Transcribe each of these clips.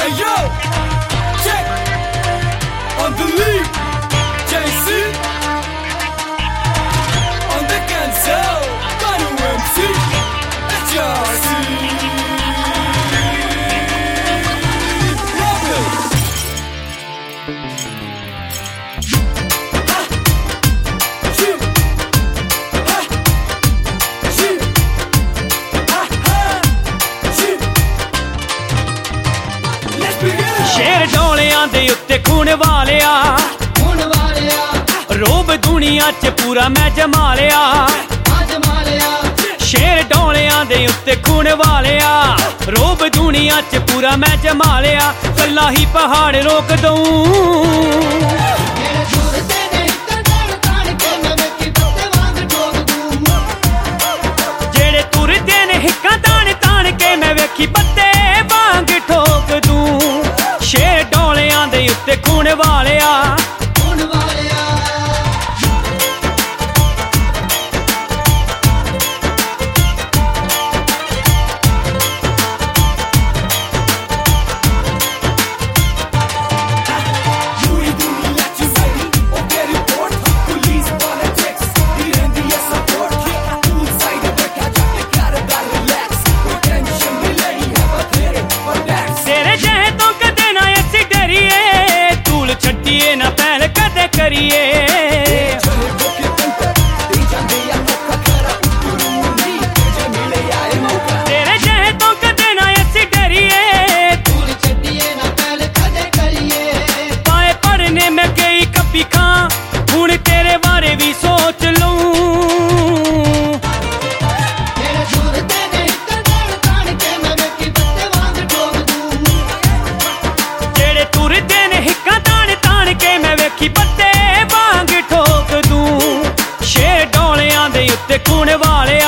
शेर डोलियां दे उत्ते खून वालिया रोब दुनिया च पूरा मैं जमा लिया। शेर डोलियां दे उत्ते खून वालिया रोब दुनिया च पूरा मैं जमा लिया। कल्ला ही पहाड़ रोक दूं जेड़े तुरदे ने हिक्कां तान तान के मैं वेखी पत्ते वांग ठोक दूं। शेर डोलियां दे उत्ते खून वालिया छड्डिए ना पहल कदे करिए तेरे जहे तो कदे ना ऐसी डरिए पाए पढ़ने में गई कभी खां हुण तेरे बारे भी सोच लूं। जेड़े तुरदे ने हिक्कां के मैं वेखी पत्ते वांग ठोक दूं। शेर डोलियां दे उत्ते खून वालिया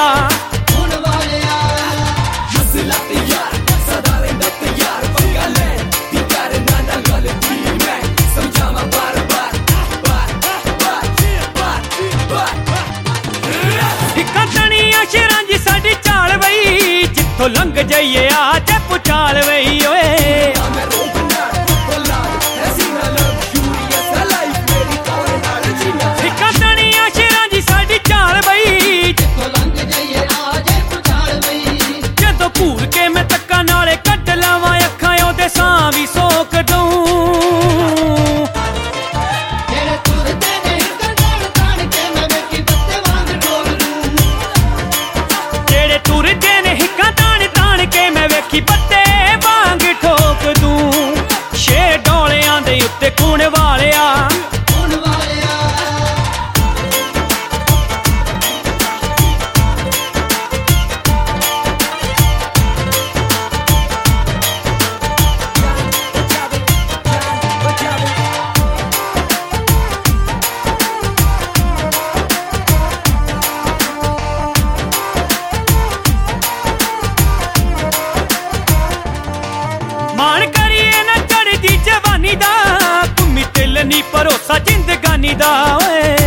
हिक्कां तनियां शेरां जी साडी चाल वई जिथों लंघ जाइए आ पुचाल वई ओए। भूल के मैं तक्का नाले कट लावा अखां ओदे सां भी सोक दूं। जेड़े तुरदे ने हिक्कां तान तान के मैं वेखी पत्ते वांग ठोक दूं। शेर डोलियां दे उत्ते खून वालिया मान करिए ना चढ़दी जवानी दा घूमी तिल नी भरोसा जिंदगानी दा ओए।